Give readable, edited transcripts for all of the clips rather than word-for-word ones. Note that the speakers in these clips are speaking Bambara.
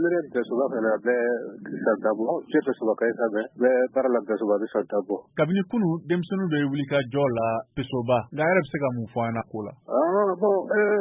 minute dasuba fana bɛ dabɔ cɛ dasuba ka sabɛ bɛ baara la dasuba bɛ dabɔ kabini kunu denmisɛnninw bɛ wuli ka jɔ la pesoba nka yɛrɛ bɛ se ka mun fɔ an na ko la bon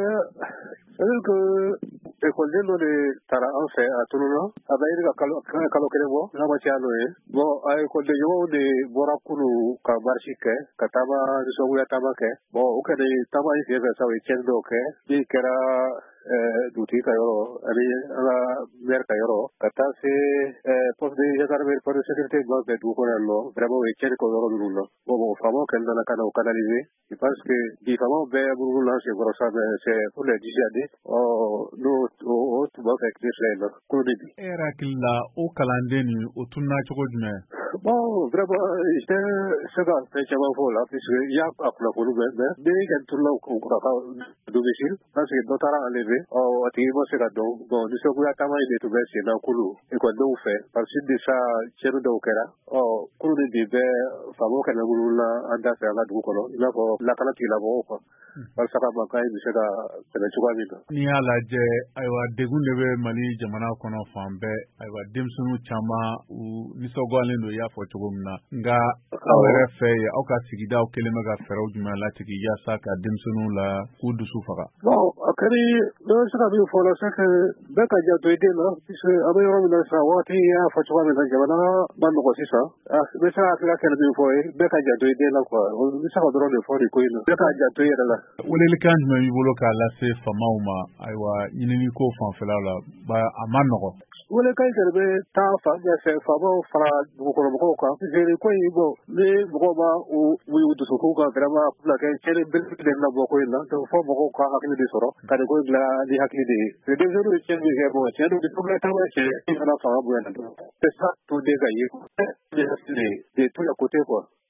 c'est que école dɔ de taara an fɛ a tununna a bɛ yiri ka kalo kelen bɔ n'a ma caya n'o ye bon a école ɲɔgɔnw de bɔra kunu ka marche kɛ ka taama nisɔngoya taama kɛ bon o kɛlen taama in senfɛ sa u ye tiɲɛni dɔw kɛ min kɛra dugutigi ka yɔrɔ ani an ka maire ka yɔrɔ ka taa se poste de gendarmerie poste de sécurité min bɛ dugu kɔnɔ yan nɔ vraiment o ye tiɲɛni kɛ o yɔrɔ ninnu na bon faamaw kɛlen nana ka na o canaliser je pense que bi faamaw bɛɛ munumunu na senkɔrɔ sa mais c'est pour les dissuader n'o tun b'a fɛ tile fila in na kolo de bi. E yɛrɛ hakili la o kalanden nin o tununa cogo jumɛn? Bon vraiment je tɛ se ka fɛn caman fɔ o la puisque i y'a kunnafoni bɛɛ mais ni kɛni tununa ka domicile parce que dɔ taara enlever a tigi ma se ka dɔn bon nisɔngoya taama in de tun bɛ sen na kulu écoledenw fɛ par suite de ça tiɲɛni dɔw kɛra kulu de bi bɛɛ faamaw kɛnɛ munumunu an da fɛ an ka dugu kɔnɔ i n'a fɔ lakana tigilamɔgɔw quoi walasa ka mankan in bɛ se ka tɛmɛ cogoya min na. N'i y'a lajɛ ayiwa degun de bɛ Mali jamana kɔnɔ fan bɛɛ ayiwa denmisɛnninw caman u nisɔngoyalen don i y'a fɔ cogo min na nka aw yɛrɛ fɛ yen aw ka sigidaw kɛlen bɛ ka fɛɛrɛw jumɛn latigi yaasa ka denmisɛnninw la k'u dusu faga. Bon a kɛri ne bɛ se ka min fɔ o la c'est que bɛɛ ka janto i den na puisque an bɛ yɔrɔ min na sisan waati y'a fɔ cogoya min na jamana ma nɔgɔ sisan n bɛ se ka hakilila kɛlɛ min fɔ ye bɛɛ ka janto i den na quoi n bɛ se ka dɔrɔn de fɔ nin ko in na bɛɛ ka janto i yɛrɛ la. Welelikan jumɛn b'i bolo k'a lase faamaw ma ayiwa ɲininiko fanfɛla la a ma nɔgɔ. Welekan in kɛlɛ bɛ taa fan bɛɛ fɛ faamaw fara dugukɔnɔmɔgɔw kan puisque nin ko in bon ni mɔgɔw ma u dusukun kan vraiment a bɛna kɛ cɛnni belebele de bɛna bɔ ko in na donc fɔ mɔgɔw ka hakili de sɔrɔ ka nin ko in dilan ni hakili de ye parce que denmisɛnninw ye cɛnni min kɛ bon tiɲɛ don nisɔngoya taama cɛ i fana fanga bonya na dɔrɔn c'est ça tout den ka ye quoi de tous les côtés quoi.